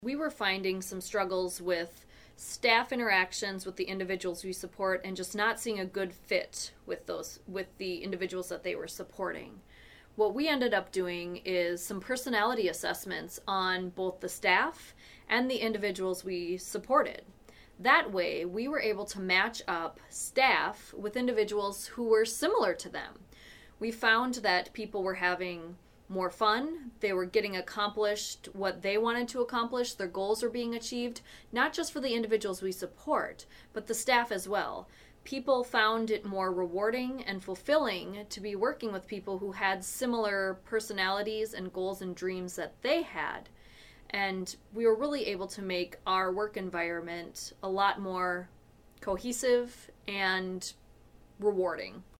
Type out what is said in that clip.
We were finding some struggles with staff interactions with the individuals we support and just not seeing a good fit with the individuals that they were supporting. What we ended up doing is some personality assessments on both the staff and the individuals we supported. That way, we were able to match up staff with individuals who were similar to them. We found that people were having more fun, they were getting accomplished what they wanted to accomplish, their goals were being achieved, not just for the individuals we support, but the staff as well. People found it more rewarding and fulfilling to be working with people who had similar personalities and goals and dreams that they had. And we were really able to make our work environment a lot more cohesive and rewarding.